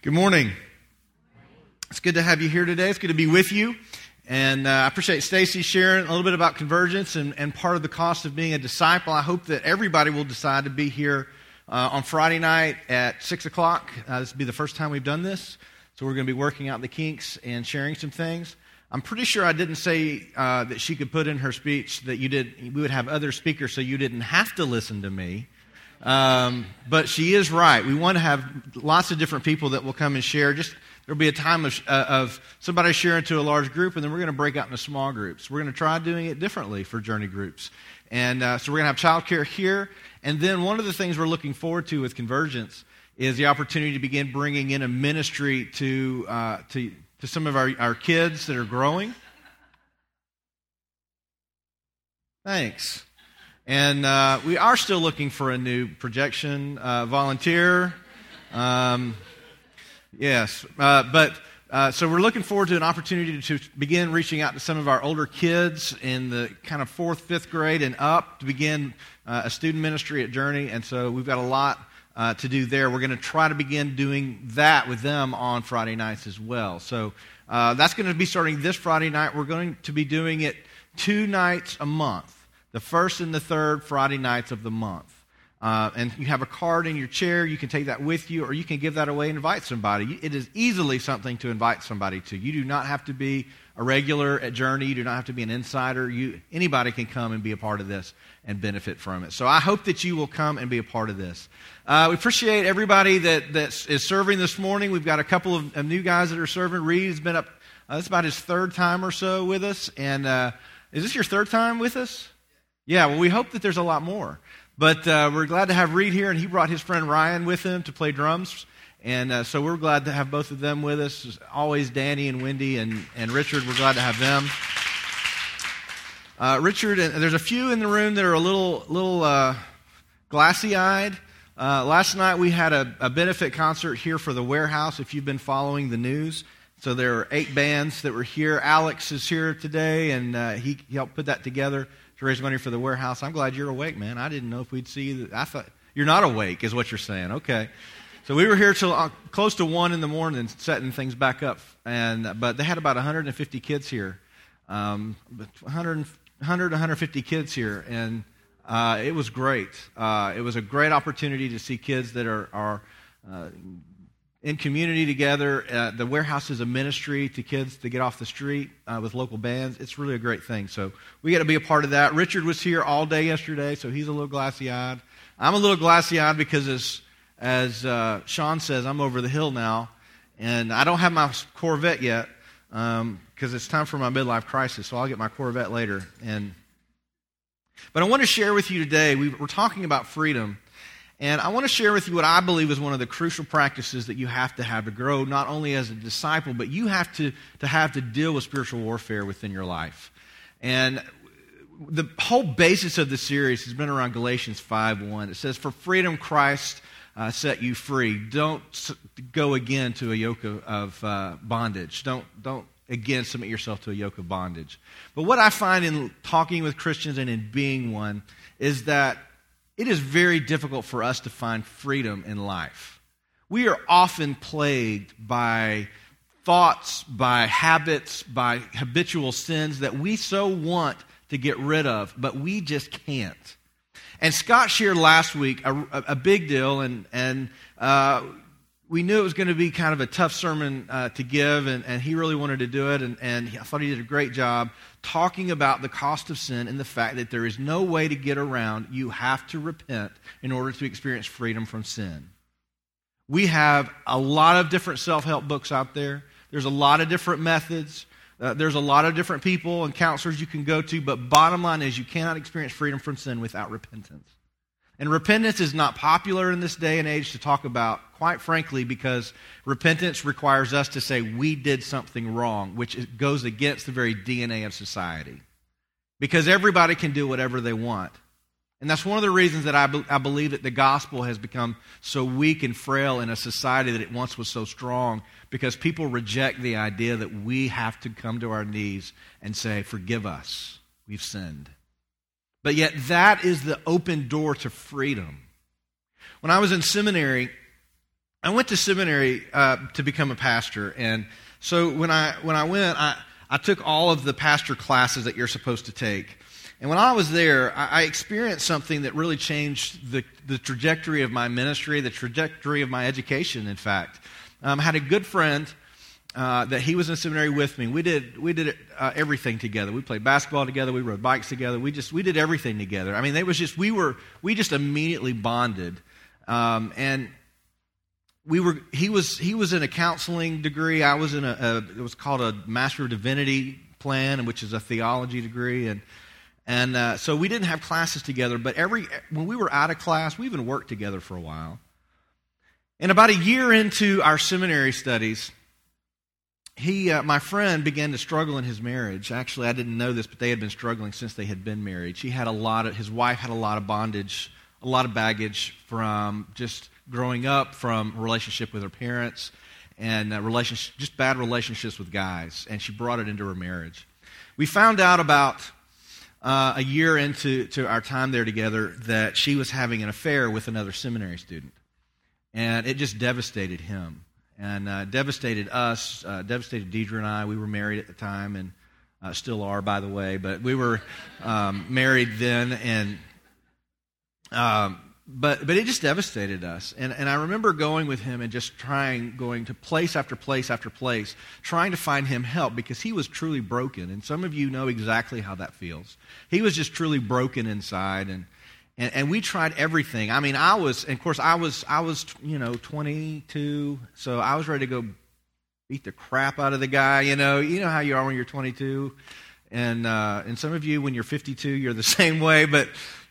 Good morning. It's good to have you here today. It's good to be with you. And I appreciate Stacy sharing a little bit about Convergence and part of the cost of being a disciple. I hope that everybody will decide to be here on Friday night at 6 o'clock. This will be the first time we've done this. So we're going to be working out the kinks and sharing some things. I'm pretty sure I didn't say that she could put in her speech that we would have other speakers so you didn't have to listen to me. But she is right. We want to have lots of different people that will come and share. There'll be a time of somebody sharing to a large group, and then we're going to break out into small groups. We're going to try doing it differently for journey groups. And so we're going to have childcare here. And then one of the things we're looking forward to with Convergence is the opportunity to begin bringing in a ministry to some of our kids that are growing. Thanks. And we are still looking for a new projection volunteer. Yes. So we're looking forward to an opportunity to begin reaching out to some of our older kids in the kind of 4th, 5th grade and up to begin a student ministry at Journey. And so we've got a lot to do there. We're going to try to begin doing that with them on Friday nights as well. So that's going to be starting this Friday night. We're going to be doing it 2 nights a month. The 1st and the 3rd Friday nights of the month. And you have a card in your chair. You can take that with you, or you can give that away and invite somebody. It is easily something to invite somebody to. You do not have to be a regular at Journey. You do not have to be an insider. Anybody can come and be a part of this and benefit from it. So I hope that you will come and be a part of this. We appreciate everybody that is serving this morning. We've got a couple of new guys that are serving. Reed has been up. This is about his 3rd time or so with us. And is this your 3rd time with us? Yeah, well, we hope that there's a lot more. But we're glad to have Reed here, and he brought his friend Ryan with him to play drums. And so we're glad to have both of them with us. As always, Danny and Wendy and Richard, we're glad to have them. Richard, and there's a few in the room that are a little glassy-eyed. Last night we had a benefit concert here for the Warehouse, if you've been following the news. So there are 8 bands that were here. Alex is here today, and he helped put that together to raise money for the Warehouse. I'm glad you're awake, man. I didn't know if we'd see you. I thought you're not awake, is what you're saying. Okay. So we were here till close to 1 in the morning setting things back up, but they had about 150 kids here, 150 kids here, and it was great. It was a great opportunity to see kids that are in community together. The Warehouse is a ministry to kids to get off the street with local bands. It's really a great thing. So we got to be a part of that. Richard was here all day yesterday, so he's a little glassy-eyed. I'm a little glassy-eyed because as Sean says, I'm over the hill now, and I don't have my Corvette yet because it's time for my midlife crisis, so I'll get my Corvette later. But I want to share with you today, we're talking about freedom. And I want to share with you what I believe is one of the crucial practices that you have to grow, not only as a disciple, but you have to deal with spiritual warfare within your life. And the whole basis of the series has been around Galatians 5:1. It says, "For freedom Christ set you free. Don't go again to a yoke of bondage. Don't again submit yourself to a yoke of bondage." But what I find in talking with Christians and in being one is that it is very difficult for us to find freedom in life. We are often plagued by thoughts, by habits, by habitual sins that we so want to get rid of, but we just can't. And Scott shared last week a big deal, and we knew it was going to be kind of a tough sermon to give, and he really wanted to do it, and I thought he did a great job talking about the cost of sin and the fact that there is no way to get around. You have to repent in order to experience freedom from sin. We have a lot of different self-help books out there. There's a lot of different methods. There's a lot of different people and counselors you can go to, but bottom line is you cannot experience freedom from sin without repentance. And repentance is not popular in this day and age to talk about, quite frankly, because repentance requires us to say we did something wrong, which goes against the very DNA of society. Because everybody can do whatever they want. And that's one of the reasons that I believe that the gospel has become so weak and frail in a society that it once was so strong, because people reject the idea that we have to come to our knees and say, "Forgive us, we've sinned." But yet that is the open door to freedom. When I was in seminary, I went to seminary to become a pastor, and so when I went, I took all of the pastor classes that you're supposed to take. And when I was there, I experienced something that really changed the trajectory of my ministry, the trajectory of my education, in fact. I had a good friend that he was in seminary with me. We did everything together. We played basketball together. We rode bikes together. We did everything together. I mean, we just immediately bonded. And he was in a counseling degree. I was in it was called a Master of Divinity plan, which is a theology degree. And so we didn't have classes together, but when we were out of class, we even worked together for a while. And about a year into our seminary studies, my friend began to struggle in his marriage. Actually, I didn't know this, but they had been struggling since they had been married. His wife had a lot of bondage, a lot of baggage from just growing up, from a relationship with her parents, and just bad relationships with guys, and she brought it into her marriage. We found out about a year into our time there together that she was having an affair with another seminary student, and it just devastated him. And devastated us, devastated Deidre and I. We were married at the time, and still are, by the way. But we were married then, and but it just devastated us. And I remember going with him and just going to place after place after place, trying to find him help because he was truly broken. And some of you know exactly how that feels. He was just truly broken inside, and we tried everything. I mean, I was 22, so I was ready to go beat the crap out of the guy. You know how you are when you're 22, and some of you when you're 52, you're the same way. But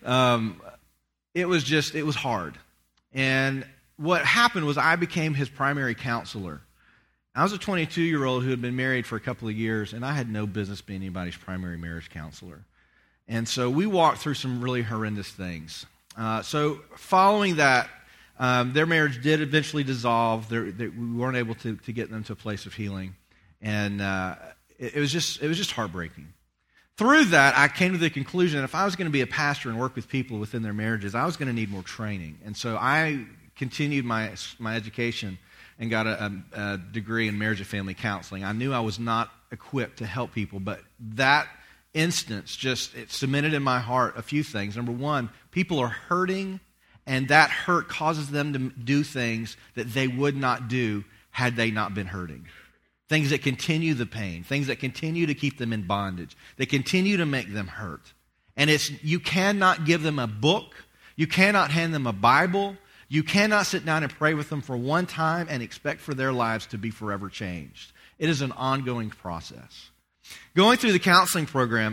it was hard. And what happened was I became his primary counselor. I was a 22-year-old who had been married for a couple of years, and I had no business being anybody's primary marriage counselor. And so we walked through some really horrendous things. So following that, their marriage did eventually dissolve. We weren't able to get them to a place of healing. And it was just heartbreaking. Through that, I came to the conclusion that if I was going to be a pastor and work with people within their marriages, I was going to need more training. And so I continued my education and got a degree in marriage and family counseling. I knew I was not equipped to help people, but that instance it cemented in my heart a few things. Number one, people are hurting, and that hurt causes them to do things that they would not do had they not been hurting. Things that continue the pain, things that continue to keep them in bondage, they continue to make them hurt. And you cannot give them a book, you cannot hand them a Bible, you cannot sit down and pray with them for one time and expect for their lives to be forever changed. It is an ongoing process. Going through the counseling program,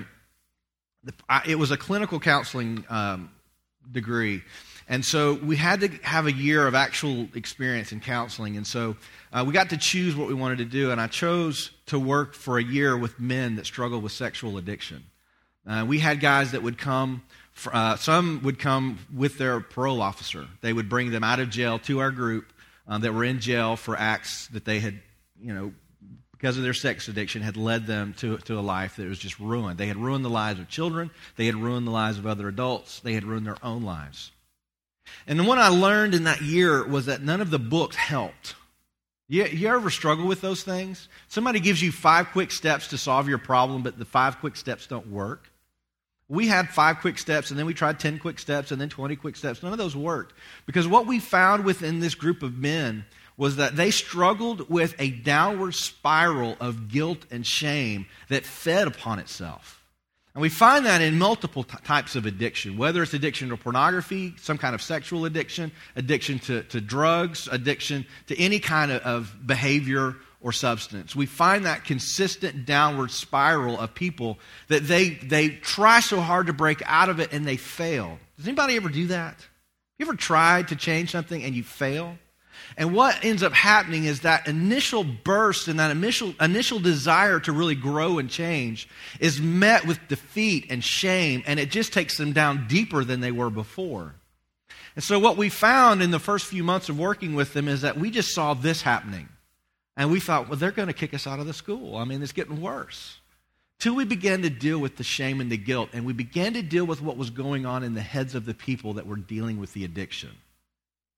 it was a clinical counseling degree. And so we had to have a year of actual experience in counseling. And so we got to choose what we wanted to do. And I chose to work for a year with men that struggled with sexual addiction. We had guys that would come, some would come with their parole officer. They would bring them out of jail to our group that were in jail for acts that they had, because of their sex addiction, had led them to a life that was just ruined. They had ruined the lives of children. They had ruined the lives of other adults. They had ruined their own lives. And what I learned in that year was that none of the books helped. You ever struggle with those things? Somebody gives you 5 quick steps to solve your problem, but the 5 quick steps don't work. We had 5 quick steps, and then we tried 10 quick steps, and then 20 quick steps. None of those worked. Because what we found within this group of men was that they struggled with a downward spiral of guilt and shame that fed upon itself. And we find that in multiple types of addiction, whether it's addiction to pornography, some kind of sexual addiction, addiction to drugs, addiction to any kind of behavior or substance. We find that consistent downward spiral of people that they try so hard to break out of it and they fail. Does anybody ever do that? You ever tried to change something and you fail? And what ends up happening is that initial burst and that initial desire to really grow and change is met with defeat and shame, and it just takes them down deeper than they were before. And so what we found in the first few months of working with them is that we just saw this happening. And we thought, well, they're going to kick us out of the school. I mean, it's getting worse. Till we began to deal with the shame and the guilt, and we began to deal with what was going on in the heads of the people that were dealing with the addiction.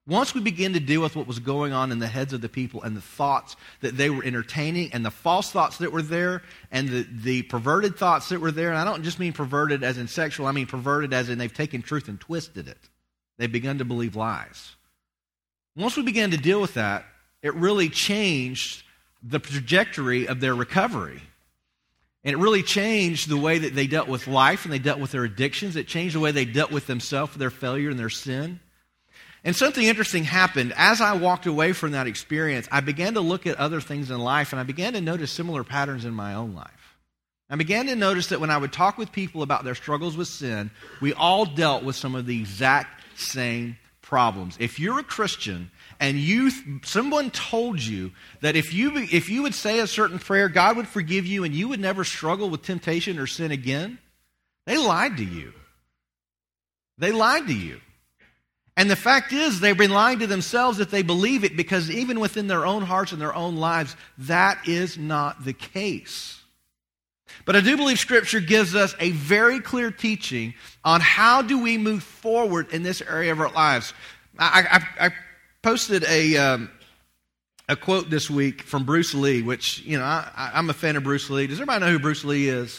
Once we begin to deal with what was going on in the heads of the people and the thoughts that they were entertaining and the false thoughts that were there and the perverted thoughts that were there, and I don't just mean perverted as in sexual, I mean perverted as in they've taken truth and twisted it. They've begun to believe lies. Once we began to deal with that, it really changed the trajectory of their recovery. And it really changed the way that they dealt with life and they dealt with their addictions. It changed the way they dealt with themselves, their failure and their sin. And something interesting happened. As I walked away from that experience, I began to look at other things in life, and I began to notice similar patterns in my own life. I began to notice that when I would talk with people about their struggles with sin, we all dealt with some of the exact same problems. If you're a Christian and someone told you that if you would say a certain prayer, God would forgive you and you would never struggle with temptation or sin again, they lied to you. They lied to you. And the fact is, they've been lying to themselves if they believe it, because even within their own hearts and their own lives, that is not the case. But I do believe Scripture gives us a very clear teaching on how do we move forward in this area of our lives. I posted a quote this week from Bruce Lee, which, I'm a fan of Bruce Lee. Does everybody know who Bruce Lee is?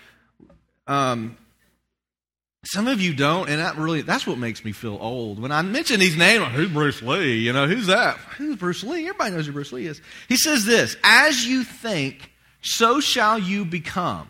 Some of you don't, and that's what makes me feel old. When I mention these names, who's Bruce Lee? Who's that? Who's Bruce Lee? Everybody knows who Bruce Lee is. He says this, as you think, so shall you become.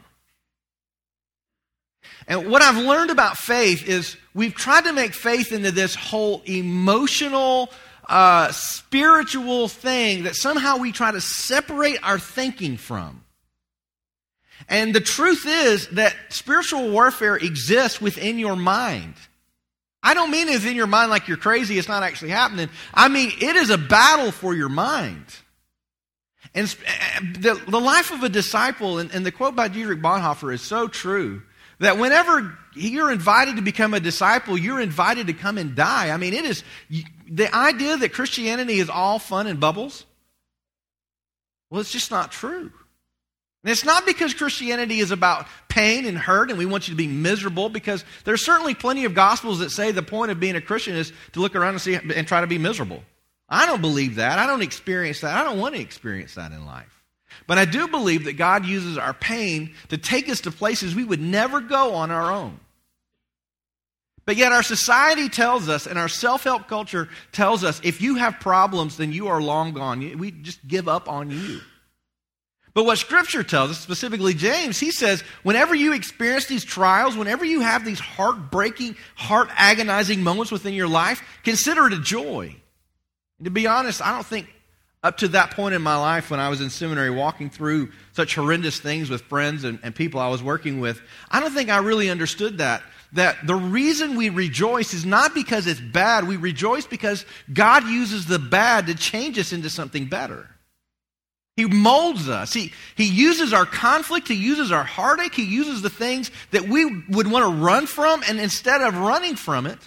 And what I've learned about faith is we've tried to make faith into this whole emotional, spiritual thing that somehow we try to separate our thinking from. And the truth is that spiritual warfare exists within your mind. I don't mean it's in your mind like you're crazy, it's not actually happening. I mean, it is a battle for your mind. And the life of a disciple, and the quote by Dietrich Bonhoeffer is so true, that whenever you're invited to become a disciple, you're invited to come and die. I mean, it is the idea that Christianity is all fun and bubbles. Well, it's just not true. And it's not because Christianity is about pain and hurt and we want you to be miserable, because there's certainly plenty of gospels that say the point of being a Christian is to look around and try to be miserable. I don't believe that. I don't experience that. I don't want to experience that in life. But I do believe that God uses our pain to take us to places we would never go on our own. But yet our society tells us, and our self-help culture tells us, if you have problems, then you are long gone. We just give up on you. But what Scripture tells us, specifically James, he says, whenever you experience these trials, whenever you have these heart-breaking, heart-agonizing moments within your life, consider it a joy. And to be honest, I don't think up to that point in my life when I was in seminary walking through such horrendous things with friends and people I was working with, I don't think I really understood that the reason we rejoice is not because it's bad. We rejoice because God uses the bad to change us into something better. He molds us. He uses our conflict. He uses our heartache. He uses the things that we would want to run from, and instead of running from it,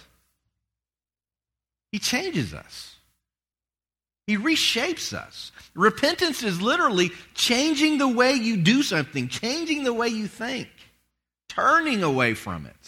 He changes us. He reshapes us. Repentance is literally changing the way you do something, changing the way you think, turning away from it.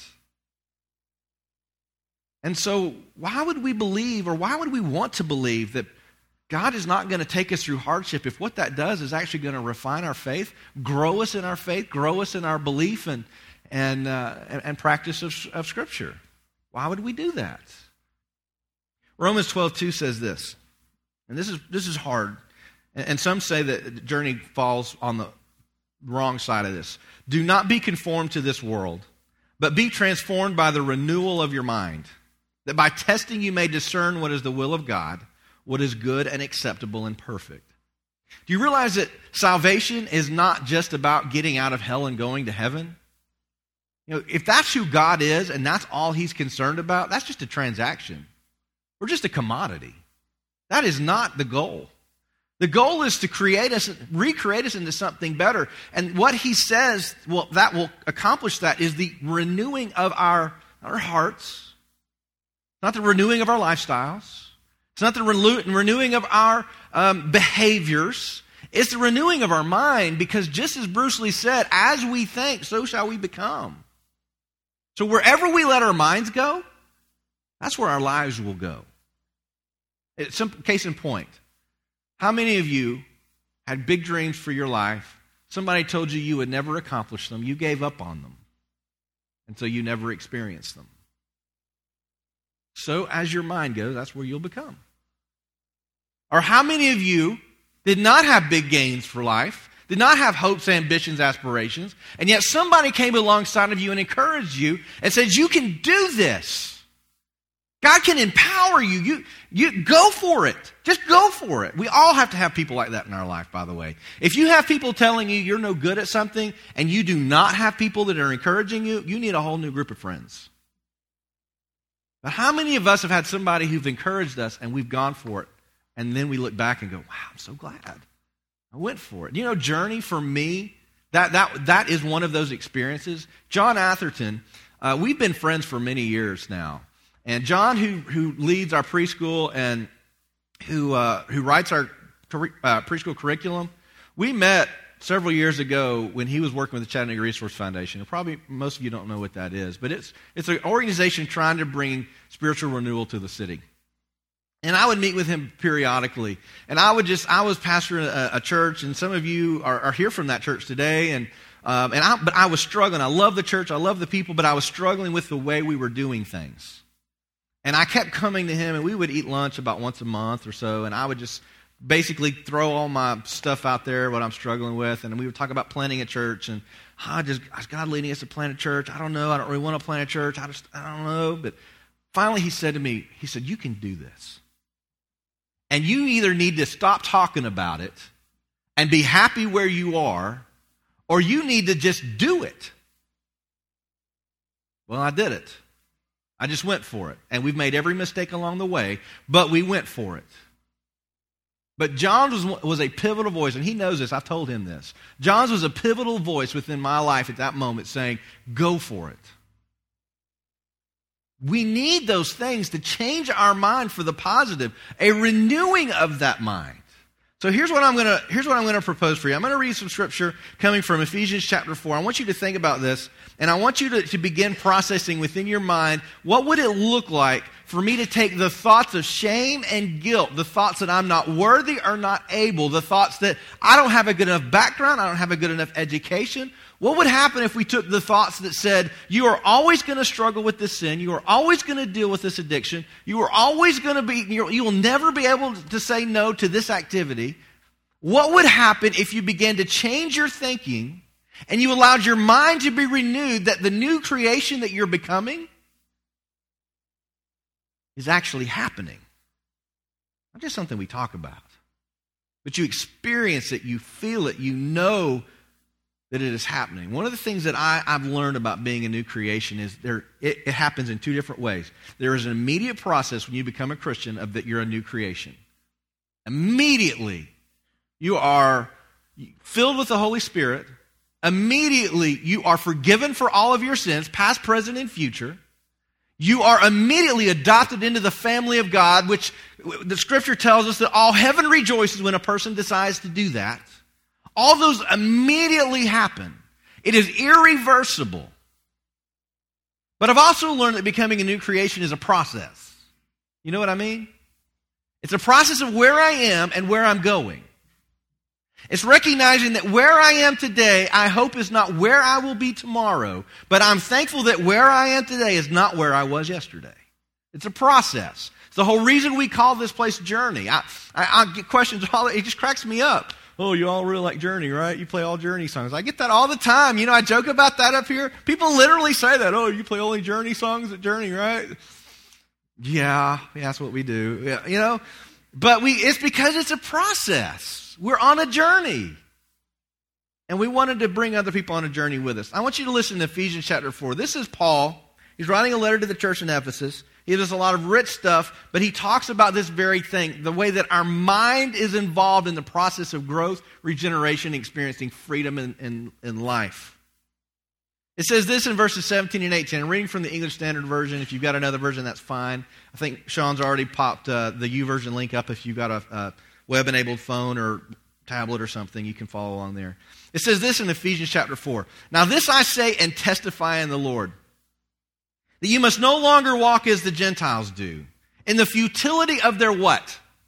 And so why would we believe, or why would we want to believe that God is not going to take us through hardship if what that does is actually going to refine our faith, grow us in our faith, grow us in our belief and practice of Scripture? Why would we do that? Romans 12:2 says this, and this is hard, and some say that the journey falls on the wrong side of this. Do not be conformed to this world, but be transformed by the renewal of your mind, that by testing you may discern what is the will of God, what is good and acceptable and perfect. Do you realize that salvation is not just about getting out of hell and going to heaven? If that's who God is and that's all He's concerned about, that's just a transaction. We're just a commodity. That is not the goal. The goal is to recreate us into something better. And what He says, that will accomplish that is the renewing of our hearts, not the renewing of our lifestyles. It's not the renewing of our behaviors. It's the renewing of our mind, because just as Bruce Lee said, as we think, so shall we become. So wherever we let our minds go, that's where our lives will go. Case in point, how many of you had big dreams for your life? Somebody told you would never accomplish them. You gave up on them. And so you never experienced them. So as your mind goes, that's where you'll become. Or how many of you did not have big gains for life, did not have hopes, ambitions, aspirations, and yet somebody came alongside of you and encouraged you and said, you can do this. God can empower you. You go for it. Just go for it. We all have to have people like that in our life, by the way. If you have people telling you you're no good at something and you do not have people that are encouraging you, you need a whole new group of friends. But how many of us have had somebody who've encouraged us and we've gone for it, and then we look back and go, wow, I'm so glad I went for it. You know, Journey for me, that is one of those experiences. John Atherton, we've been friends for many years now. And John, who leads our preschool and who writes our preschool curriculum, we met several years ago when he was working with the Chattanooga Resource Foundation. And probably most of you don't know what that is, but it's an organization trying to bring spiritual renewal to the city. And I would meet with him periodically. And I was pastoring a church, and some of you are here from that church today. But I was struggling. I love the church, I love the people, but I was struggling with the way we were doing things. And I kept coming to him, and we would eat lunch about once a month or so, and I would just basically throw all my stuff out there, what I'm struggling with, and we would talk about planting a church, and is God leading us to plant a church? I don't know. I don't really want to plant a church. I don't know. But finally he said to me, he said, you can do this. And you either need to stop talking about it and be happy where you are, or you need to just do it. Well, I did it. I just went for it. And we've made every mistake along the way, but we went for it. But John's was a pivotal voice, and he knows this. I've told him this. John's was a pivotal voice within my life at that moment saying, go for it. We need those things to change our mind for the positive, a renewing of that mind. So here's what I'm going to propose for you. I'm going to read some scripture coming from Ephesians chapter 4. I want you to think about this, and I want you to begin processing within your mind, what would it look like for me to take the thoughts of shame and guilt, the thoughts that I'm not worthy or not able, the thoughts that I don't have a good enough background, I don't have a good enough education. What would happen if we took the thoughts that said, you are always going to struggle with this sin, you are always going to deal with this addiction, you are always going to be, you will never be able to say no to this activity. What would happen if you began to change your thinking and you allowed your mind to be renewed that the new creation that you're becoming is actually happening? Not just something we talk about, but you experience it, you feel it, you know that it is happening. One of the things that I've learned about being a new creation is it happens in two different ways. There is an immediate process when you become a Christian of that you're a new creation. Immediately, you are filled with the Holy Spirit. Immediately, you are forgiven for all of your sins, past, present, and future. You are immediately adopted into the family of God, which the Scripture tells us that all heaven rejoices when a person decides to do that. All those immediately happen. It is irreversible. But I've also learned that becoming a new creation is a process. You know what I mean? It's a process of where I am and where I'm going. It's recognizing that where I am today, I hope is not where I will be tomorrow, but I'm thankful that where I am today is not where I was yesterday. It's a process. It's the whole reason we call this place Journey. I get questions, it just cracks me up. Oh, you all really like Journey, right? You play all Journey songs. I get that all the time. You know, I joke about that up here. People literally say that. Oh, you play only Journey songs at Journey, right? Yeah, that's what we do. Yeah, you know, but it's because it's a process. We're on a journey. And we wanted to bring other people on a journey with us. I want you to listen to Ephesians chapter 4. This is Paul. He's writing a letter to the church in Ephesus. He does a lot of rich stuff, but he talks about this very thing, the way that our mind is involved in the process of growth, regeneration, experiencing freedom in life. It says this in verses 17 and 18. I'm reading from the English Standard Version. If you've got another version, that's fine. I think Sean's already popped the YouVersion link up. If you've got a web-enabled phone or tablet or something, you can follow along there. It says this in Ephesians chapter 4. Now this I say and testify in the Lord, that you must no longer walk as the Gentiles do, in the futility of their what?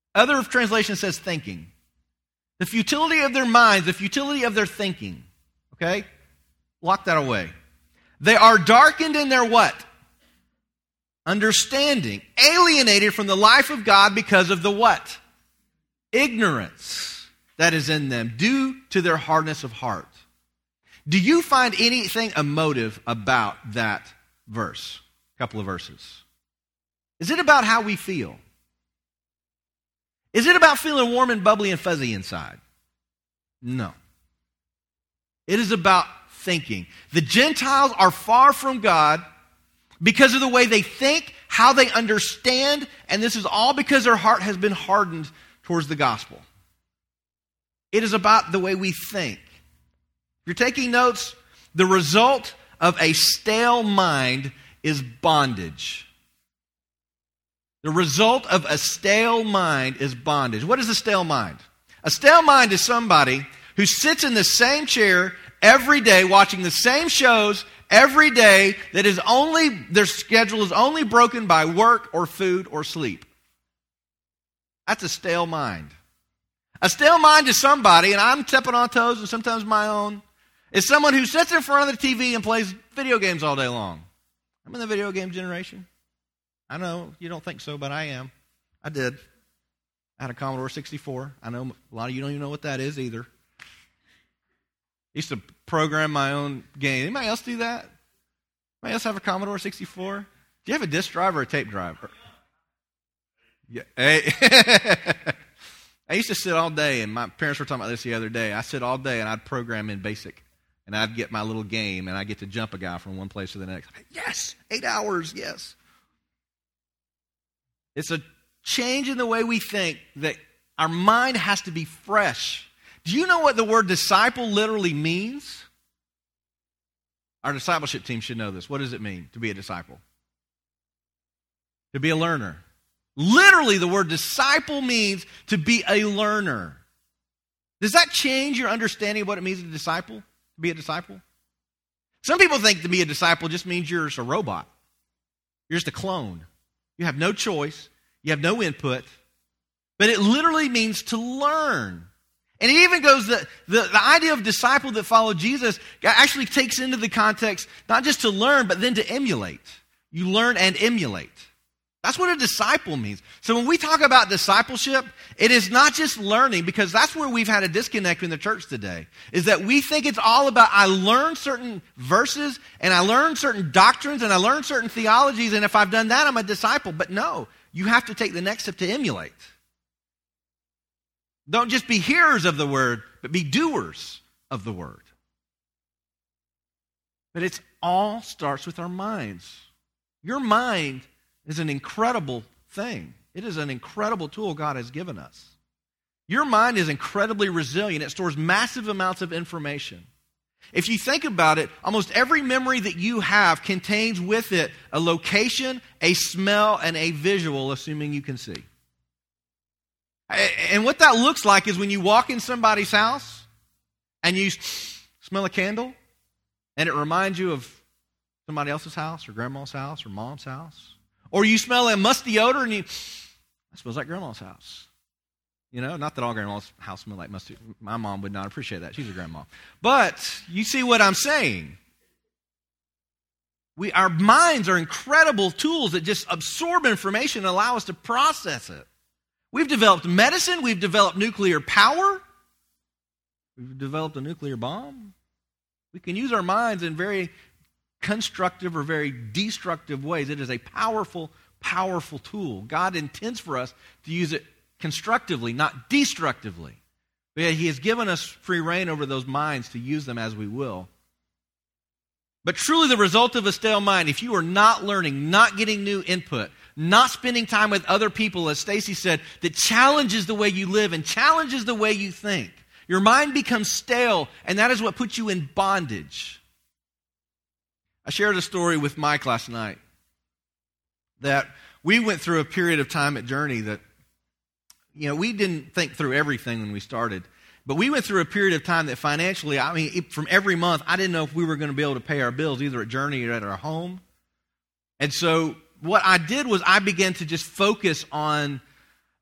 Other translation says thinking. The futility of their minds, the futility of their thinking. Okay? Lock that away. They are darkened in their what? Understanding. Alienated from the life of God because of the what? Ignorance that is in them due to their hardness of heart. Do you find anything emotive about that verse? A couple of verses. Is it about how we feel? Is it about feeling warm and bubbly and fuzzy inside? No. It is about thinking. The Gentiles are far from God because of the way they think, how they understand, and this is all because their heart has been hardened towards the gospel. It is about the way we think. If you're taking notes, the result of a stale mind is bondage. The result of a stale mind is bondage. What is a stale mind? A stale mind is somebody who sits in the same chair every day watching the same shows every day that is only, their schedule is only broken by work or food or sleep. That's a stale mind. A stale mind is somebody, and I'm stepping on toes and sometimes my own, is someone who sits in front of the TV and plays video games all day long. I'm in the video game generation. I know you don't think so, but I am. I did. I had a Commodore 64. I know a lot of you don't even know what that is either. I used to program my own game. Anybody else do that? Anybody else have a Commodore 64? Do you have a disk drive or a tape drive? Yeah. Hey. I used to sit all day, and my parents were talking about this the other day. I sit all day, and I'd program in BASIC, and I'd get my little game, and I'd get to jump a guy from one place to the next. Yes, 8 hours, yes. It's a change in the way we think that our mind has to be fresh. Do you know what the word disciple literally means? Our discipleship team should know this. What does it mean to be a disciple? To be a learner. Literally, the word disciple means to be a learner. Does that change your understanding of what it means to be a disciple? Some people think to be a disciple just means you're just a robot. You're just a clone. You have no choice. You have no input. But it literally means to learn. And it even goes, the idea of disciple that follow Jesus actually takes into the context not just to learn, but then to emulate. You learn and emulate. That's what a disciple means. So when we talk about discipleship, it is not just learning, because that's where we've had a disconnect in the church today, is that we think it's all about I learn certain verses, and I learn certain doctrines, and I learn certain theologies, and if I've done that, I'm a disciple. But no, you have to take the next step to emulate. Don't just be hearers of the word, but be doers of the word. But it all starts with our minds. Your mind is an incredible thing. It is an incredible tool God has given us. Your mind is incredibly resilient. It stores massive amounts of information. If you think about it, almost every memory that you have contains with it a location, a smell, and a visual, assuming you can see. And what that looks like is when you walk in somebody's house and you smell a candle and it reminds you of somebody else's house or grandma's house or mom's house. Or you smell a musty odor and that smells like grandma's house. You know, not that all grandma's house smell like musty. My mom would not appreciate that. She's a grandma. But you see what I'm saying. Our minds are incredible tools that just absorb information and allow us to process it. We've developed medicine. We've developed nuclear power. We've developed a nuclear bomb. We can use our minds in very constructive or very destructive ways. It is a powerful, powerful tool. God intends for us to use it constructively, not destructively. But yet He has given us free rein over those minds to use them as we will. But truly the result of a stale mind, if you are not learning, not getting new input, not spending time with other people, as Stacy said, that challenges the way you live and challenges the way you think, your mind becomes stale, and that is what puts you in bondage. I shared a story with Mike last night that we went through a period of time at Journey that, we didn't think through everything when we started. But we went through a period of time that financially, from every month, I didn't know if we were going to be able to pay our bills either at Journey or at our home. And so what I did was I began to just focus on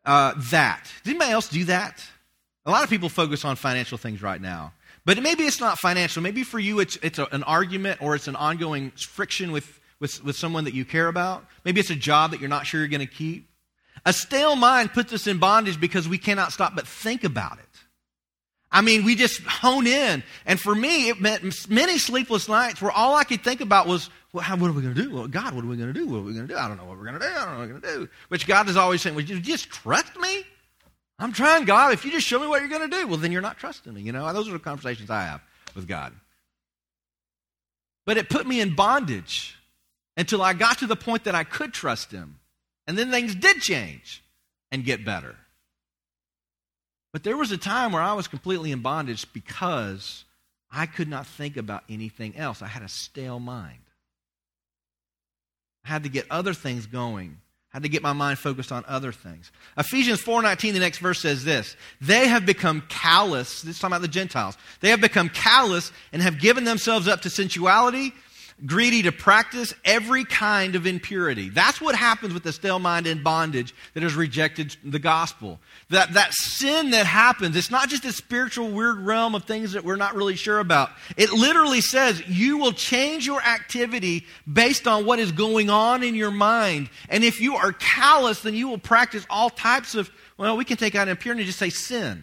that. Does anybody else do that? A lot of people focus on financial things right now. But maybe it's not financial. Maybe for you it's an argument or it's an ongoing friction with someone that you care about. Maybe it's a job that you're not sure you're going to keep. A stale mind puts us in bondage because we cannot stop but think about it. I mean, we just hone in. And for me, it meant many sleepless nights where all I could think about was, well, what are we going to do? Well, God, what are we going to do? What are we going to do? I don't know what we're going to do. I don't know what we're going to do. Which God is always saying, well, you just trust me? I'm trying, God. If you just show me what you're going to do, well, then you're not trusting me. Those are the conversations I have with God. But it put me in bondage until I got to the point that I could trust him. And then things did change and get better. But there was a time where I was completely in bondage because I could not think about anything else. I had a stale mind. I had to get other things going. I had to get my mind focused on other things. Ephesians 4:19, the next verse says this. They have become callous. This is talking about the Gentiles. They have become callous and have given themselves up to sensuality, greedy to practice every kind of impurity. That's what happens with the stale mind in bondage that has rejected the gospel. That sin that happens, it's not just a spiritual weird realm of things that we're not really sure about. It literally says you will change your activity based on what is going on in your mind. And if you are callous, then you will practice all types of, we can take out impurity and just say sin.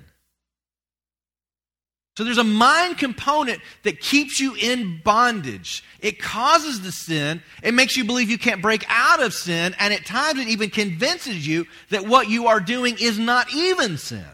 So there's a mind component that keeps you in bondage. It causes the sin. It makes you believe you can't break out of sin. And at times it even convinces you that what you are doing is not even sin.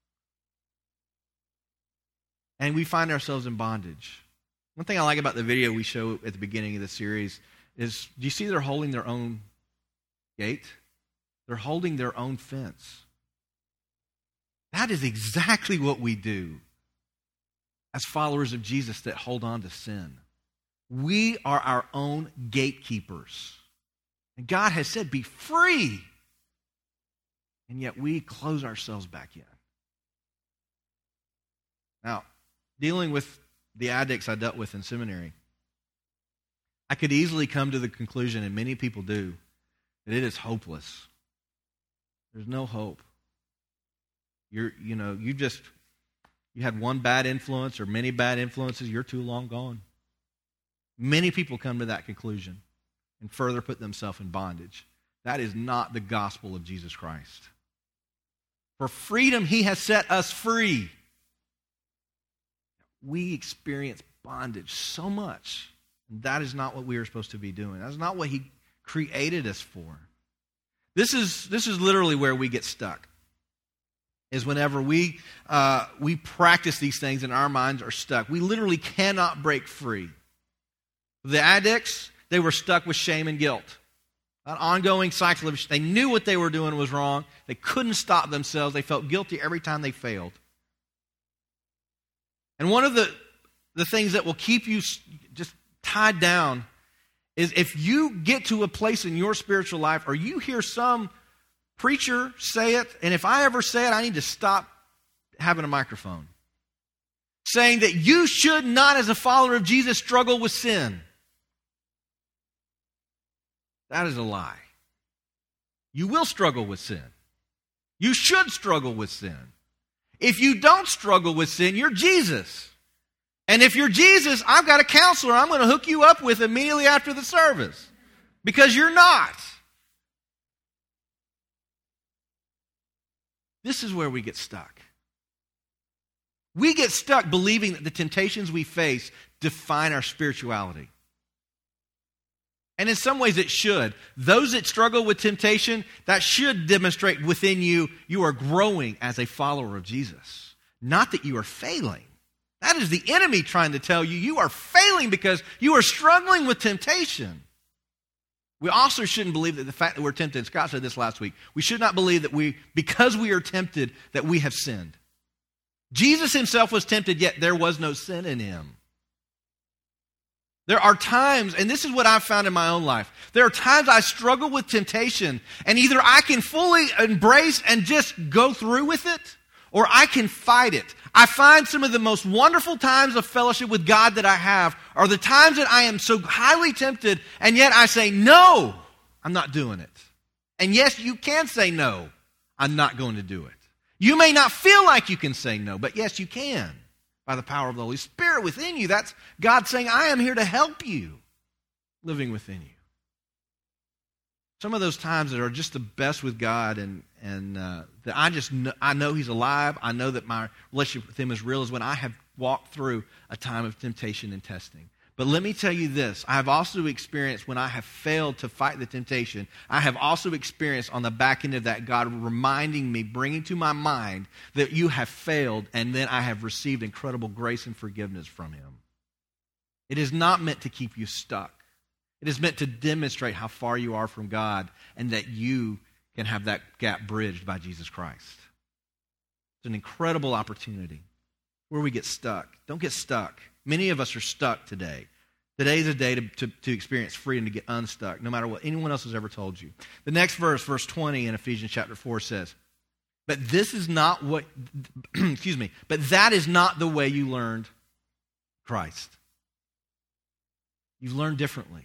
And we find ourselves in bondage. One thing I like about the video we show at the beginning of the series is, do you see they're holding their own gate? They're holding their own fence. That is exactly what we do as followers of Jesus that hold on to sin. We are our own gatekeepers. And God has said, be free. And yet we close ourselves back in. Now, dealing with the addicts I dealt with in seminary, I could easily come to the conclusion, and many people do, that it is hopeless. There's no hope. You had one bad influence or many bad influences, you're too long gone. Many people come to that conclusion and further put themselves in bondage. That is not the gospel of Jesus Christ. For freedom, he has set us free. We experience bondage so much. And that is not what we are supposed to be doing. That's not what he created us for. This is literally where we get stuck. Is whenever we practice these things and our minds are stuck. We literally cannot break free. The addicts, they were stuck with shame and guilt. An ongoing cycle of, they knew what they were doing was wrong. They couldn't stop themselves. They felt guilty every time they failed. And one of the things that will keep you just tied down is if you get to a place in your spiritual life or you hear some preacher say it, and if I ever say it, I need to stop having a microphone. Saying that you should not, as a follower of Jesus, struggle with sin. That is a lie. You will struggle with sin. You should struggle with sin. If you don't struggle with sin, you're Jesus. And if you're Jesus, I've got a counselor I'm going to hook you up with immediately after the service. Because you're not. This is where we get stuck. We get stuck believing that the temptations we face define our spirituality. And in some ways it should. Those that struggle with temptation, that should demonstrate within you, you are growing as a follower of Jesus. Not that you are failing. That is the enemy trying to tell you, you are failing because you are struggling with temptation. We also shouldn't believe that the fact that we're tempted, Scott said this last week, we should not believe that because we are tempted, that we have sinned. Jesus himself was tempted, yet there was no sin in him. There are times, and this is what I've found in my own life, there are times I struggle with temptation, and either I can fully embrace and just go through with it, or I can fight it. I find some of the most wonderful times of fellowship with God that I have are the times that I am so highly tempted, and yet I say, no, I'm not doing it. And yes, you can say no. I'm not going to do it. You may not feel like you can say no, but yes, you can by the power of the Holy Spirit within you. That's God saying, I am here to help you, living within you. Some of those times that are just the best with God and that I know He's alive. I know that my relationship with Him is real is when I have walked through a time of temptation and testing. But let me tell you this, I have also experienced when I have failed to fight the temptation, I have also experienced on the back end of that God reminding me, bringing to my mind that you have failed, and then I have received incredible grace and forgiveness from Him. It is not meant to keep you stuck. It is meant to demonstrate how far you are from God and that you can have that gap bridged by Jesus Christ. It's an incredible opportunity where we get stuck. Don't get stuck. Many of us are stuck today. Today is a day to experience freedom, to get unstuck, no matter what anyone else has ever told you. The next verse 20 in Ephesians chapter 4 says, but this is not what, but that is not the way you learned Christ. You've learned differently.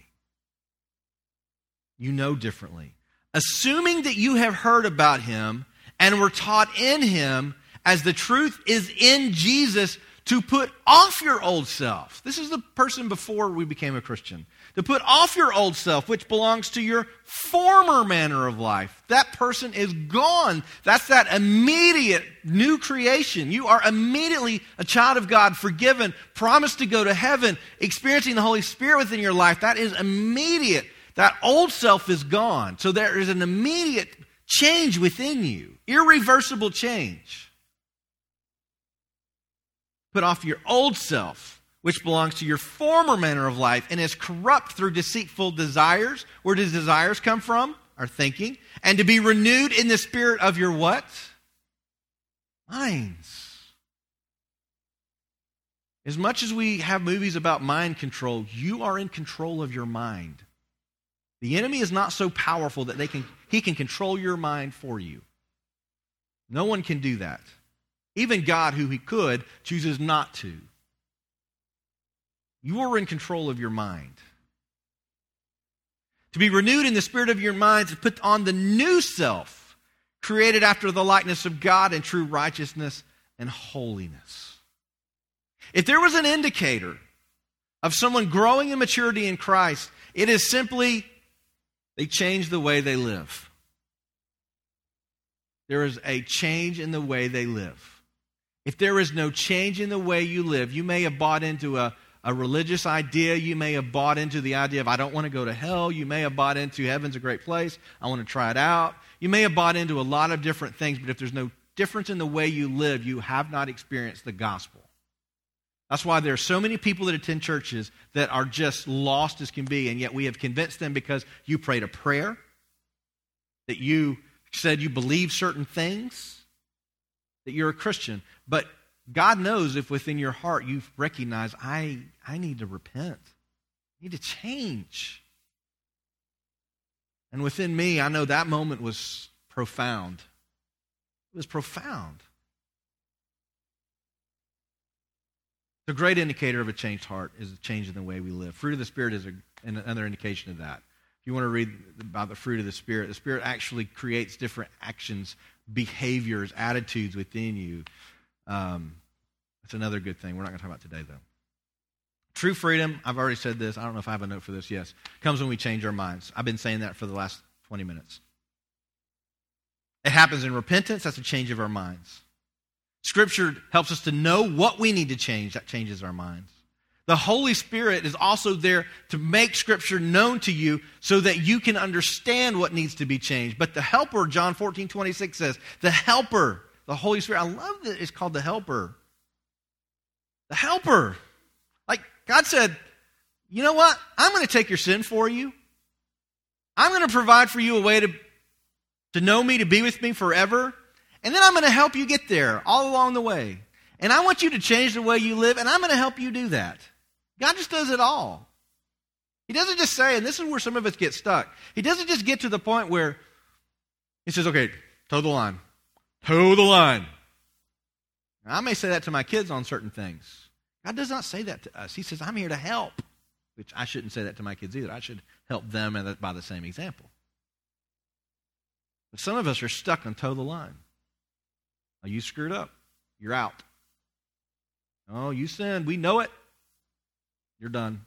You know differently. Assuming that you have heard about Him and were taught in Him as the truth is in Jesus, to put off your old self. This is the person before we became a Christian. To put off your old self, which belongs to your former manner of life. That person is gone. That's that immediate new creation. You are immediately a child of God, forgiven, promised to go to heaven, experiencing the Holy Spirit within your life. That is immediate. That old self is gone. So there is an immediate change within you. Irreversible change. Put off your old self, which belongs to your former manner of life and is corrupt through deceitful desires. Where do desires come from? Our thinking. And to be renewed in the spirit of your what? Minds. As much as we have movies about mind control, you are in control of your mind. The enemy is not so powerful that he can control your mind for you. No one can do that. Even God, who He could, chooses not to. You are in control of your mind. To be renewed in the spirit of your mind, to put on the new self, created after the likeness of God in true righteousness and holiness. If there was an indicator of someone growing in maturity in Christ, it is simply they change the way they live. There is a change in the way they live. If there is no change in the way you live, you may have bought into a religious idea. You may have bought into the idea of, I don't want to go to hell. You may have bought into heaven's a great place. I want to try it out. You may have bought into a lot of different things, but if there's no difference in the way you live, you have not experienced the gospel. That's why there are so many people that attend churches that are just lost as can be, and yet we have convinced them because you prayed a prayer, that you said you believe certain things, that you're a Christian. But God knows if within your heart you recognize, I need to repent. I need to change. And within me, I know that moment was profound. It was profound. The great indicator of a changed heart is a change in the way we live. Fruit of the Spirit is another indication of that. If you want to read about the fruit of the Spirit actually creates different actions, behaviors, attitudes within you. That's another good thing. We're not going to talk about today, though. True freedom, I've already said this. I don't know if I have a note for this. Yes. Comes when we change our minds. I've been saying that for the last 20 minutes. It happens in repentance. That's a change of our minds. Scripture helps us to know what we need to change. That changes our minds. The Holy Spirit is also there to make Scripture known to you so that you can understand what needs to be changed. But the Helper, John 14:26 says, the Helper, the Holy Spirit, I love that it's called the Helper. The Helper. Like God said, you know what? I'm going to take your sin for you. I'm going to provide for you a way to know me, to be with me forever. And then I'm going to help you get there all along the way. And I want you to change the way you live, and I'm going to help you do that. God just does it all. He doesn't just say, and this is where some of us get stuck. He doesn't just get to the point where He says, okay, toe the line. Toe the line. Now, I may say that to my kids on certain things. God does not say that to us. He says, I'm here to help. Which I shouldn't say that to my kids either. I should help them by the same example. But some of us are stuck on toe the line. Oh, you screwed up. You're out. Oh, you sinned. We know it. You're done.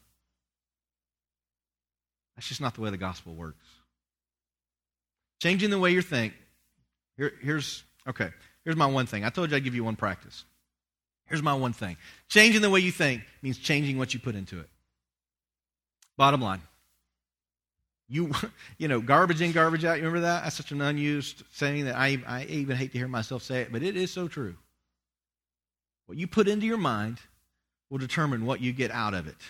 That's just not the way the gospel works. Changing the way you think. Here's my one thing. I told you I'd give you one practice. Here's my one thing. Changing the way you think means changing what you put into it. Bottom line. You know, garbage in, garbage out. You remember that? That's such an unused saying that I even hate to hear myself say it, but it is so true. What you put into your mind will determine what you get out of it.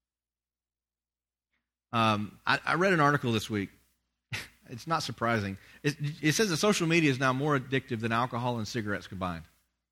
I read an article this week. It's not surprising. It says that social media is now more addictive than alcohol and cigarettes combined.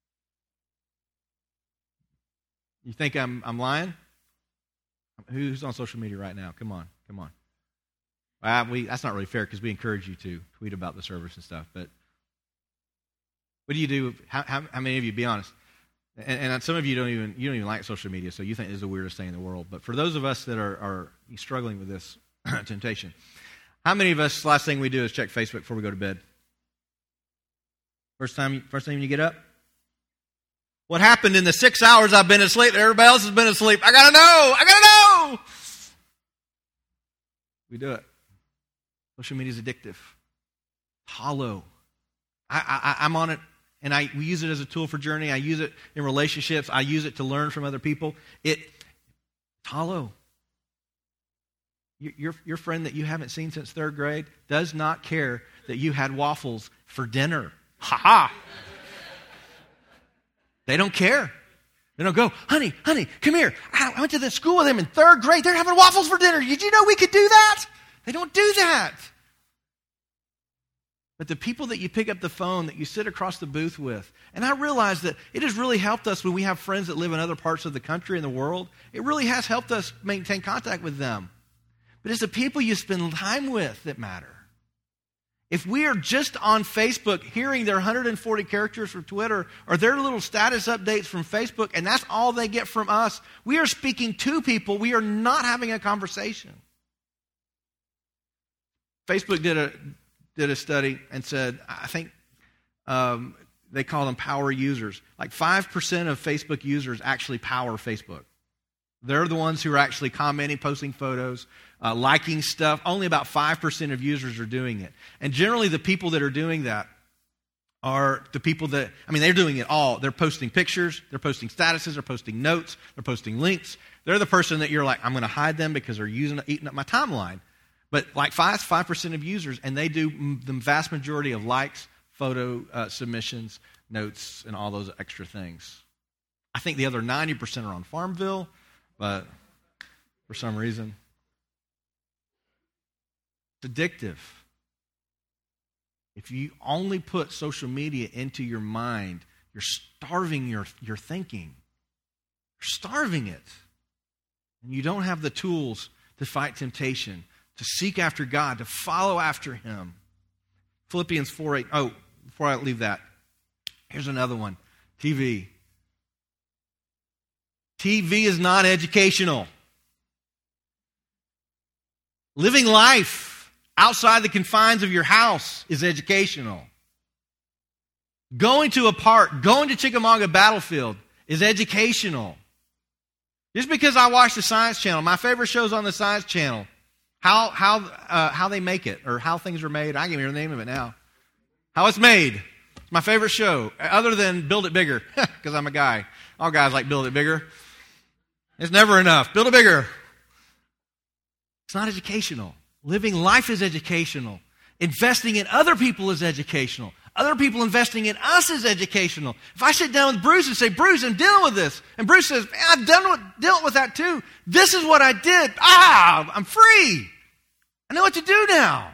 You think I'm lying? Who's on social media right now? Come on. That's not really fair because we encourage you to tweet about the service and stuff. But what do you do? How many of you, be honest? And some of you don't even like social media, so you think this is the weirdest thing in the world. But for those of us that are struggling with this temptation, how many of us, last thing we do is check Facebook before we go to bed? First thing you get up? What happened in the 6 hours I've been asleep that everybody else has been asleep? I gotta know! We do it. Social media is addictive. Hollow. I'm on it, and we use it as a tool for journey. I use it in relationships. I use it to learn from other people. It's hollow. Your friend that you haven't seen since third grade does not care that you had waffles for dinner. Ha-ha! They don't care. They don't go, honey, come here. I went to the school with them in third grade. They're having waffles for dinner. Did you know we could do that? They don't do that. But the people that you pick up the phone, that you sit across the booth with, and I realize that it has really helped us when we have friends that live in other parts of the country and the world. It really has helped us maintain contact with them. But it's the people you spend time with that matter. If we are just on Facebook hearing their 140 characters from Twitter or their little status updates from Facebook, and that's all they get from us, we are speaking to people. We are not having a conversation. Facebook did a study and said, I think they call them power users. Like 5% of Facebook users actually power Facebook. They're the ones who are actually commenting, posting photos, liking stuff. Only about 5% of users are doing it. And generally the people that are doing that are the people that, they're doing it all. They're posting pictures, they're posting statuses, they're posting notes, they're posting links. They're the person that you're like, I'm going to hide them because they're eating up my timeline. But like 5% of users, and they do the vast majority of likes, photo submissions, notes, and all those extra things. I think the other 90% are on Farmville, but for some reason, it's addictive. If you only put social media into your mind, you're starving your thinking. You're starving it. And you don't have the tools to fight temptation, to seek after God, to follow after Him. Philippians 4:8. Oh, before I leave that, here's another one. TV. TV is not educational. Living life outside the confines of your house is educational. Going to a park, going to Chickamauga Battlefield is educational. Just because I watch the Science Channel, my favorite show's on the Science Channel. How they make it, or how things are made. I can't remember the name of it now. How it's made. It's my favorite show, other than Build It Bigger, because I'm a guy. All guys like Build It Bigger. It's never enough. Build it bigger. It's not educational. Living life is educational. Investing in other people is educational. Other people investing in us is educational. If I sit down with Bruce and say, Bruce, I'm dealing with this. And Bruce says, man, I've dealt with that too. This is what I did. I'm free. I know what to do now.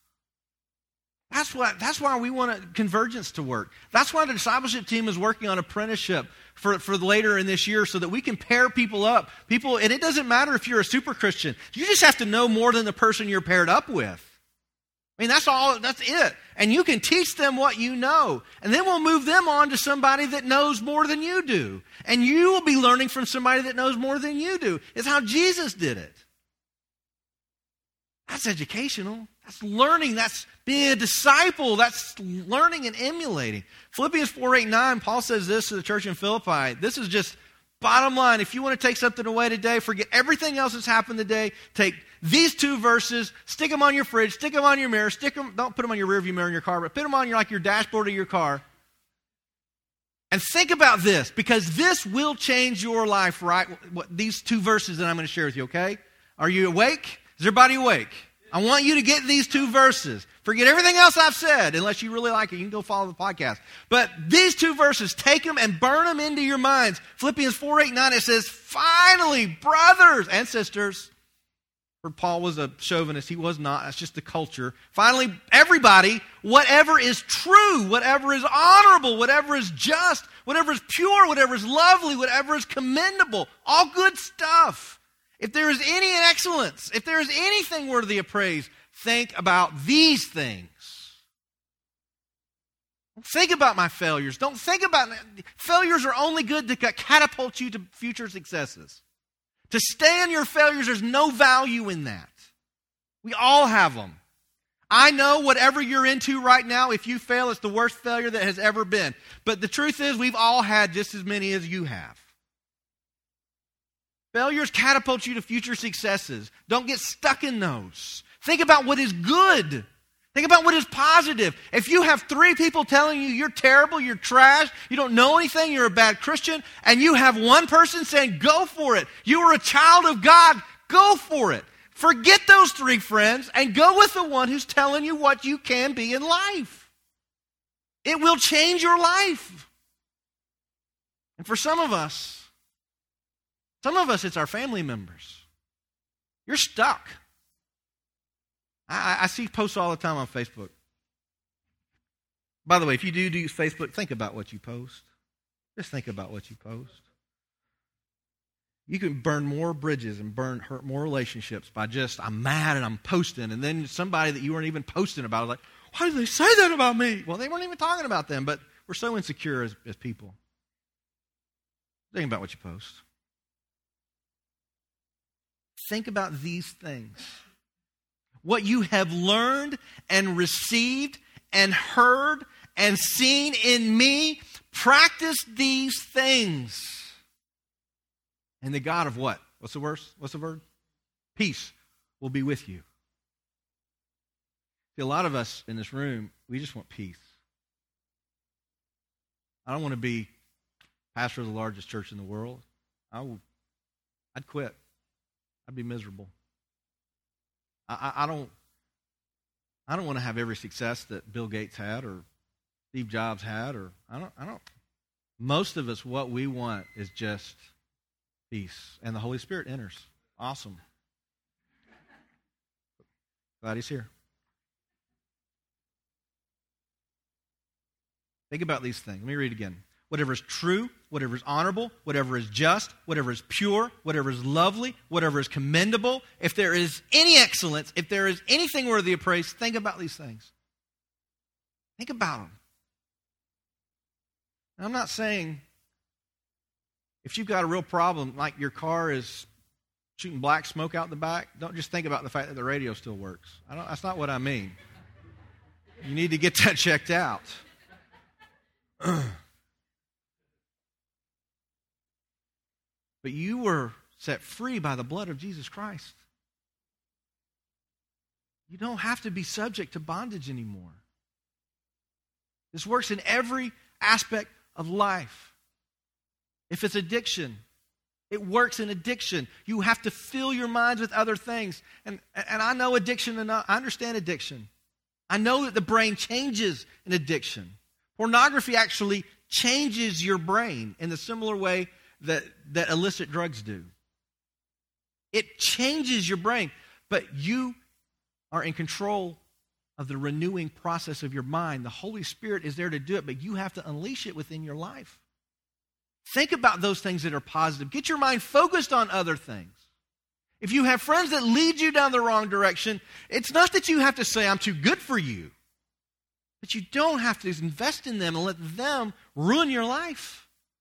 That's why we want convergence to work. That's why the discipleship team is working on apprenticeship for later in this year, so that we can pair people up. And it doesn't matter if you're a super Christian. You just have to know more than the person you're paired up with. That's it. And you can teach them what you know. And then we'll move them on to somebody that knows more than you do. And you will be learning from somebody that knows more than you do. It's how Jesus did it. That's educational. That's learning. That's being a disciple. That's learning and emulating. Philippians 4:8-9, Paul says this to the church in Philippi. This is just bottom line. If you want to take something away today, forget everything else that's happened today. Take these 2 verses, stick them on your fridge, stick them on your mirror, don't put them on your rearview mirror in your car, but put them on your dashboard of your car. And think about this, because this will change your life, right? These 2 verses that I'm going to share with you, okay? Are you awake? Is everybody awake? I want you to get these 2 verses. Forget everything else I've said, unless you really like it. You can go follow the podcast. But these 2 verses, take them and burn them into your minds. Philippians 4:8-9, it says, finally, brothers and sisters. For Paul was a chauvinist. He was not. That's just the culture. Finally, everybody, whatever is true, whatever is honorable, whatever is just, whatever is pure, whatever is lovely, whatever is commendable, all good stuff. If there is any excellence, if there is anything worthy of praise, think about these things. Don't think about my failures. Don't think about failures are only good to catapult you to future successes. To stay in your failures, there's no value in that. We all have them. I know whatever you're into right now, if you fail, it's the worst failure that has ever been. But the truth is, we've all had just as many as you have. Failures catapult you to future successes. Don't get stuck in those. Think about what is good. Think about what is positive. If you have 3 people telling you you're terrible, you're trash, you don't know anything, you're a bad Christian, and you have 1 person saying, go for it. You are a child of God. Go for it. Forget those 3 friends and go with the one who's telling you what you can be in life. It will change your life. And for some of us, it's our family members. You're stuck. I see posts all the time on Facebook. By the way, if you do use Facebook, think about what you post. Just think about what you post. You can burn more bridges and hurt more relationships by just, I'm mad and I'm posting. And then somebody that you weren't even posting about is like, why did they say that about me? Well, they weren't even talking about them, but we're so insecure as people. Think about what you post. Think about these things. What you have learned and received and heard and seen in me, practice these things. And the God of what? What's the verse? What's the verb? Peace will be with you. See, a lot of us in this room, we just want peace. I don't want to be pastor of the largest church in the world. I'd quit. I'd be miserable. I don't want to have every success that Bill Gates had or Steve Jobs had, or I don't. Most of us, what we want is just peace, and the Holy Spirit enters. Awesome. Glad he's here. Think about these things. Let me read it again. Whatever is true, whatever is honorable, whatever is just, whatever is pure, whatever is lovely, whatever is commendable, if there is any excellence, if there is anything worthy of praise, think about these things. Think about them. And I'm not saying if you've got a real problem, like your car is shooting black smoke out the back, don't just think about the fact that the radio still works. That's not what I mean. You need to get that checked out. But you were set free by the blood of Jesus Christ. You don't have to be subject to bondage anymore. This works in every aspect of life. If it's addiction, it works in addiction. You have to fill your minds with other things. And I know addiction, and I understand addiction. I know that the brain changes in addiction. Pornography actually changes your brain in the similar way that illicit drugs do. It changes your brain, but you are in control of the renewing process of your mind. The Holy Spirit is there to do it, but you have to unleash it within your life. Think about those things that are positive. Get your mind focused on other things. If you have friends that lead you down the wrong direction, it's not that you have to say, I'm too good for you. But you don't have to invest in them and let them ruin your life.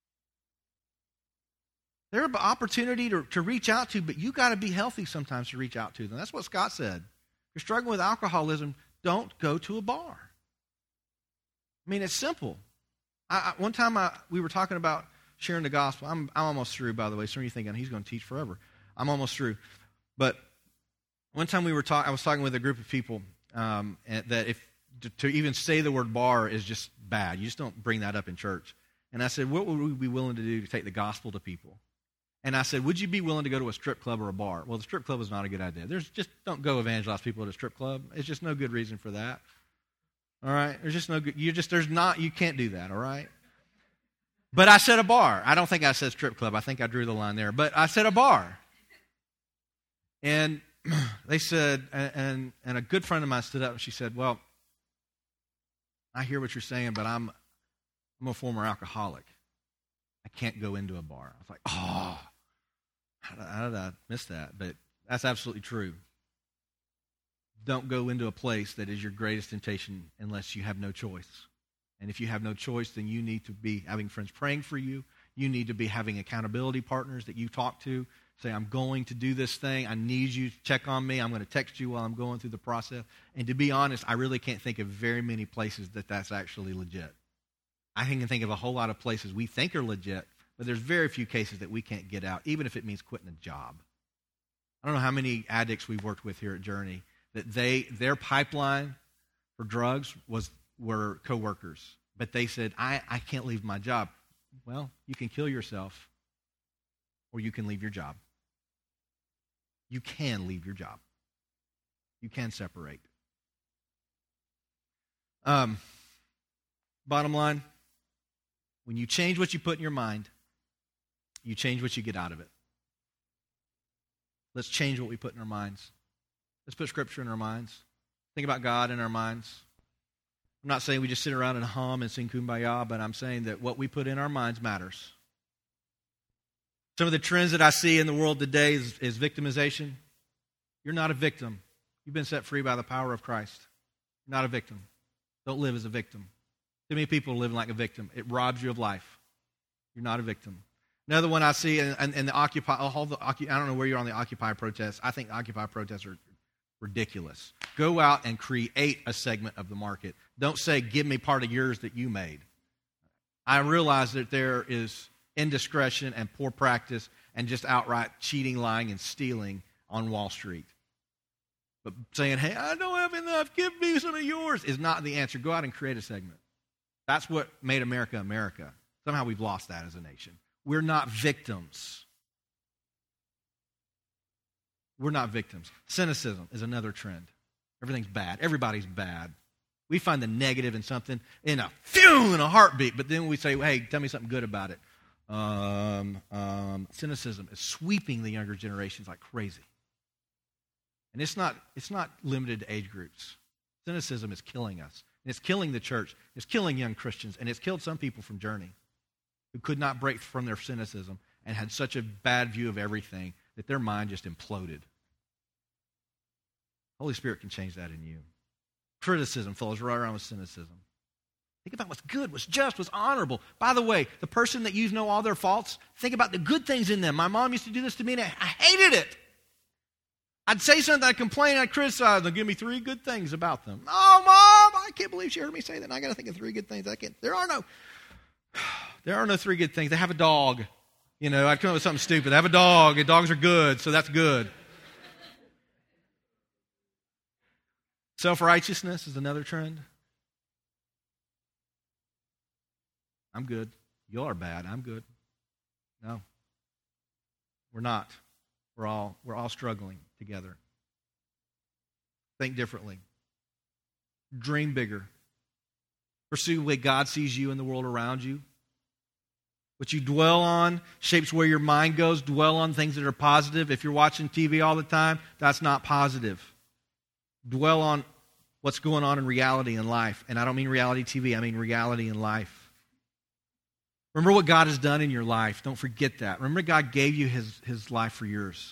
They're an opportunity to reach out to, but you got to be healthy sometimes to reach out to them. That's what Scott said. If you're struggling with alcoholism, don't go to a bar. I mean, it's simple. One time we were talking about sharing the gospel. I'm almost through, by the way. Some of you thinking, he's going to teach forever. I'm almost through. But one time I was talking with a group of people that if to even say the word bar is just bad. You just don't bring that up in church. And I said, what would we be willing to do to take the gospel to people? And I said, would you be willing to go to a strip club or a bar? Well, the strip club is not a good idea. Don't go evangelize people at a strip club. It's just no good reason for that. All right? There's just no good, you can't do that, all right? But I said a bar. I don't think I said strip club. I think I drew the line there. But I said a bar. And they said, and a good friend of mine stood up and she said, well, I hear what you're saying, but I'm a former alcoholic. I can't go into a bar. I was like, oh, how did I miss that? But that's absolutely true. Don't go into a place that is your greatest temptation unless you have no choice. And if you have no choice, then you need to be having friends praying for you. You need to be having accountability partners that you talk to. Say, I'm going to do this thing. I need you to check on me. I'm going to text you while I'm going through the process. And to be honest, I really can't think of very many places that that's actually legit. I can think of a whole lot of places we think are legit, but there's very few cases that we can't get out, even if it means quitting a job. I don't know how many addicts we've worked with here at Journey that their pipeline for drugs were coworkers, but they said, I can't leave my job. Well, you can kill yourself, or you can leave your job. You can leave your job. You can separate. Bottom line, when you change what you put in your mind, you change what you get out of it. Let's change what we put in our minds. Let's put Scripture in our minds. Think about God in our minds. I'm not saying we just sit around and hum and sing Kumbaya, but I'm saying that what we put in our minds matters. Some of the trends that I see in the world today is victimization. You're not a victim. You've been set free by the power of Christ. You're not a victim. Don't live as a victim. Too many people are living like a victim. It robs you of life. You're not a victim. Another one I see in the Occupy, I don't know where you're on the Occupy protests. I think Occupy protests are ridiculous. Go out and create a segment of the market. Don't say, give me part of yours that you made. I realize that there is indiscretion and poor practice and just outright cheating, lying, and stealing on Wall Street. But saying, hey, I don't have enough, give me some of yours, is not the answer. Go out and create a segment. That's what made America America. Somehow we've lost that as a nation. We're not victims. We're not victims. Cynicism is another trend. Everything's bad. Everybody's bad. We find the negative in something in a heartbeat, but then we say, hey, tell me something good about it. Cynicism is sweeping the younger generations like crazy. And it's not limited to age groups. Cynicism is killing us. And it's killing the church. It's killing young Christians. And it's killed some people from Journey who could not break from their cynicism and had such a bad view of everything that their mind just imploded. Holy Spirit can change that in you. Criticism follows right around with cynicism. Think about what's good, what's just, what's honorable. By the way, the person that you know all their faults, think about the good things in them. My mom used to do this to me, and I hated it. I'd say something, I'd complain, I'd criticize, and they'd give me 3 good things about them. Oh, Mom, I can't believe she heard me say that, and I got to think of 3 good things. There are no 3 good things. They have a dog. You know, I'd come up with something stupid. They have a dog, and dogs are good, so that's good. Self-righteousness is another trend. I'm good. You are bad. I'm good. No. We're not. We're all struggling together. Think differently. Dream bigger. Pursue the way God sees you in the world around you. What you dwell on shapes where your mind goes. Dwell on things that are positive. If you're watching TV all the time, that's not positive. Dwell on what's going on in reality in life. And I don't mean reality TV, I mean reality in life. Remember what God has done in your life. Don't forget that. Remember God gave you his life for yours.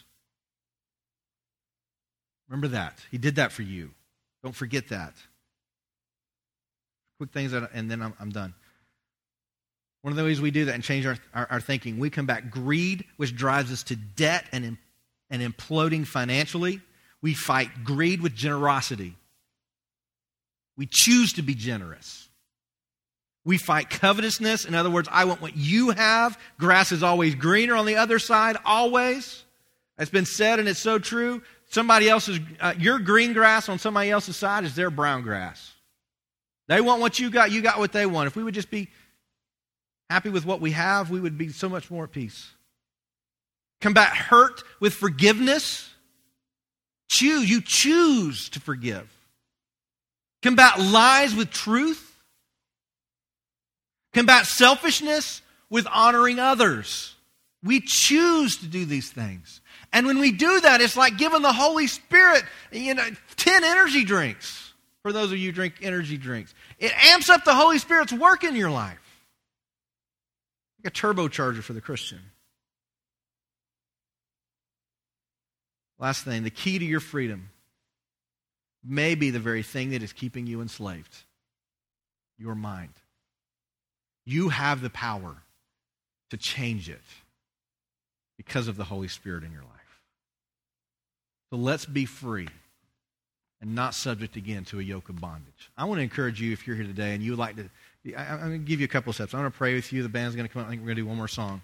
Remember that. He did that for you. Don't forget that. Quick things, and then I'm done. One of the ways we do that and change our thinking, we combat greed, which drives us to debt and imploding financially. We fight greed with generosity. We choose to be generous. We fight covetousness. In other words, I want what you have. Grass is always greener on the other side, always. It's been said, and it's so true. Somebody else's, your green grass on somebody else's side is their brown grass. They want what you got what they want. If we would just be happy with what we have, we would be so much more at peace. Combat hurt with forgiveness. You choose to forgive. Combat lies with truth. Combat selfishness with honoring others. We choose to do these things. And when we do that, it's like giving the Holy Spirit, 10 energy drinks. For those of you who drink energy drinks. It amps up the Holy Spirit's work in your life. Like a turbocharger for the Christian. Last thing, the key to your freedom may be the very thing that is keeping you enslaved. Your mind. You have the power to change it because of the Holy Spirit in your life. So let's be free and not subject again to a yoke of bondage. I want to encourage you, if you're here today and you would like to, I'm going to give you a couple of steps. I'm going to pray with you. The band's going to come out. I think we're going to do one more song.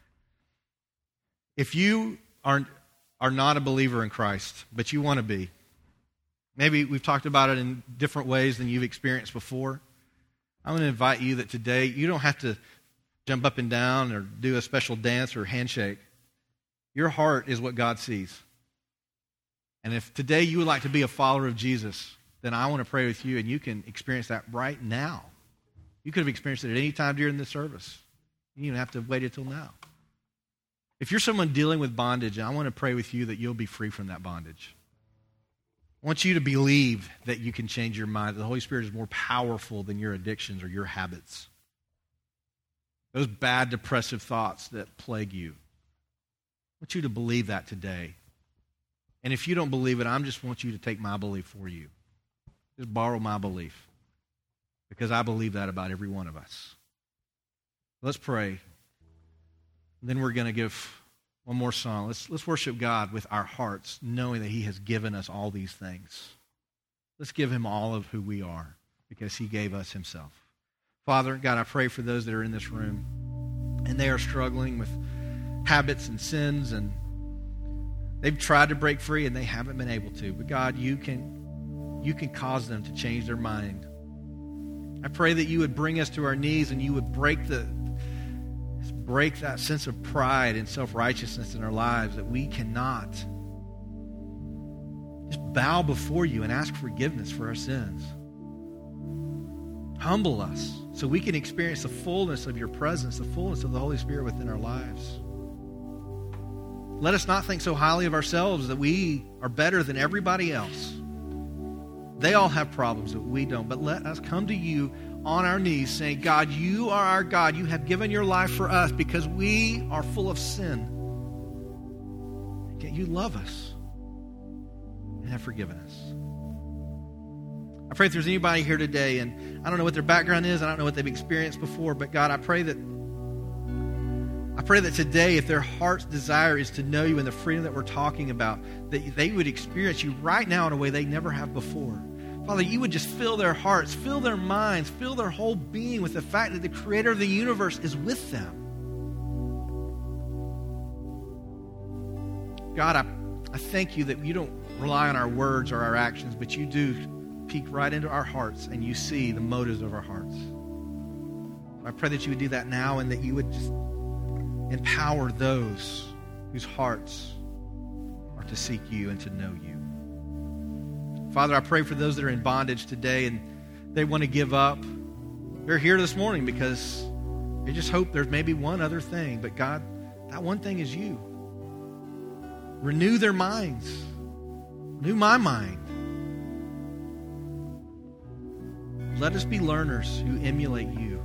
If you are not a believer in Christ, but you want to be, maybe we've talked about it in different ways than you've experienced before. I'm going to invite you that today, you don't have to jump up and down or do a special dance or handshake. Your heart is what God sees. And if today you would like to be a follower of Jesus, then I want to pray with you, and you can experience that right now. You could have experienced it at any time during the service. You don't even have to wait until now. If you're someone dealing with bondage, I want to pray with you that you'll be free from that bondage. I want you to believe that you can change your mind, that the Holy Spirit is more powerful than your addictions or your habits. Those bad, depressive thoughts that plague you. I want you to believe that today. And if you don't believe it, I just want you to take my belief for you. Just borrow my belief. Because I believe that about every one of us. Let's pray. Then we're going to give one more song. Let's worship God with our hearts, knowing that He has given us all these things. Let's give Him all of who we are, because He gave us Himself. Father, God, I pray for those that are in this room, and they are struggling with habits and sins, and they've tried to break free, and they haven't been able to. But God, you can cause them to change their mind. I pray that you would bring us to our knees, and you would break that sense of pride and self-righteousness in our lives, that we cannot just bow before you and ask forgiveness for our sins. Humble us so we can experience the fullness of your presence, the fullness of the Holy Spirit within our lives. Let us not think so highly of ourselves that we are better than everybody else. They all have problems that we don't, but let us come to you on our knees saying, God, you are our God. You have given your life for us because we are full of sin. Yet you love us and have forgiven us. I pray if there's anybody here today, and I don't know what their background is, I don't know what they've experienced before, but God, I pray that today, if their heart's desire is to know you and the freedom that we're talking about, that they would experience you right now in a way they never have before. Father, you would just fill their hearts, fill their minds, fill their whole being with the fact that the Creator of the universe is with them. God, I thank you that you don't rely on our words or our actions, but you do peek right into our hearts, and you see the motives of our hearts. I pray that you would do that now, and that you would just empower those whose hearts are to seek you and to know you. Father, I pray for those that are in bondage today and they want to give up. They're here this morning because they just hope there's maybe one other thing. But God, that one thing is you. Renew their minds. Renew my mind. Let us be learners who emulate you.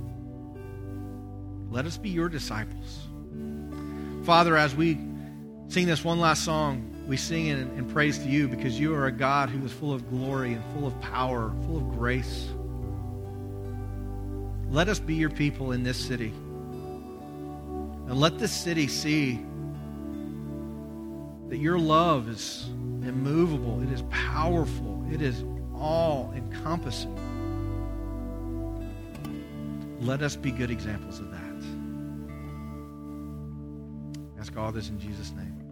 Let us be your disciples. Father, as we sing this one last song, we sing it in praise to you because you are a God who is full of glory and full of power, full of grace. Let us be your people in this city. And let this city see that your love is immovable. It is powerful. It is all-encompassing. Let us be good examples of that. Ask all this in Jesus' name.